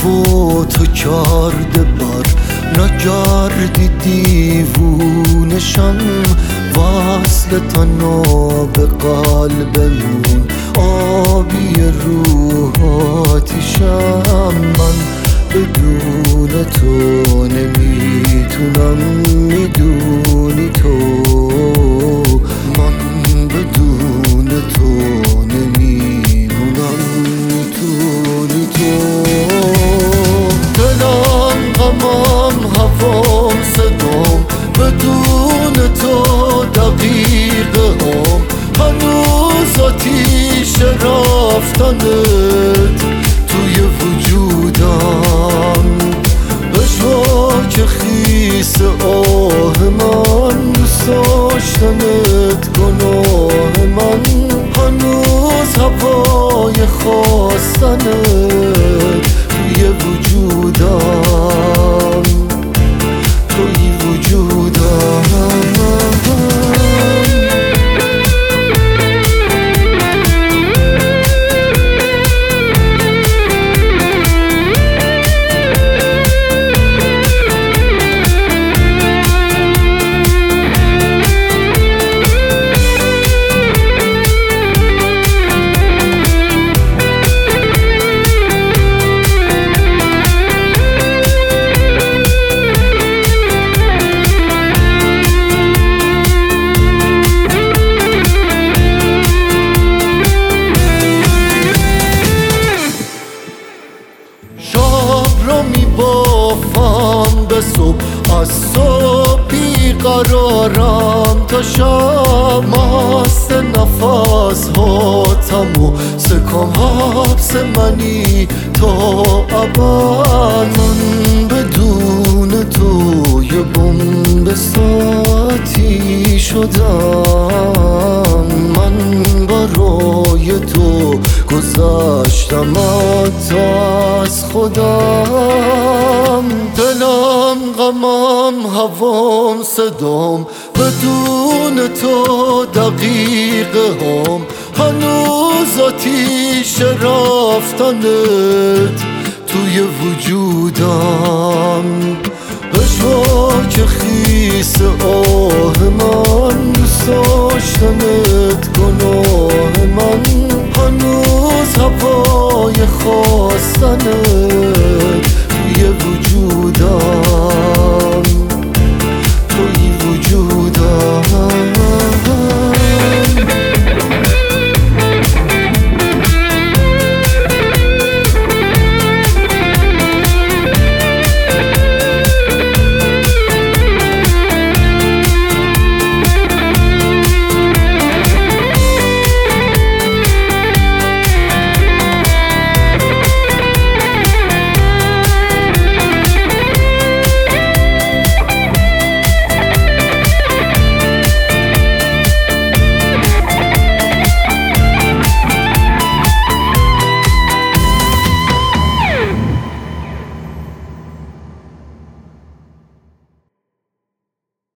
و تو کرده بر نگردی دیوونشم، وصل تنها به قلبمون آبی روح آتیشم. من بدون تو نمیتونم، میدونی تو، من بدون تو نمیمونم، میتونی تو. دلم غمم هوام صدام، بدون تو دقیقه هم هنوز آتیش رفتنت توی وجودم. اشواک خیس آه من، دوست داشتنت گناه من، هنوز هوای خواستنت توی وجودم، توی وجودم. میبافم به صبح، از صبح بیقرارم تا شب، مست نفس هاتم و سکام حبس منی تا ابد. من بدون تو یه بمب ساعتی شدم، من برای تو گذشتم حتی از خودم. دلم غمم هوام صدام، بدون تو دقیقه هم هنوز آتیش رفتنت توی وجودم. اشواک خیس آه من، دوست داشتنت گناه من، هنوز هوای خواستنت توی وجودم.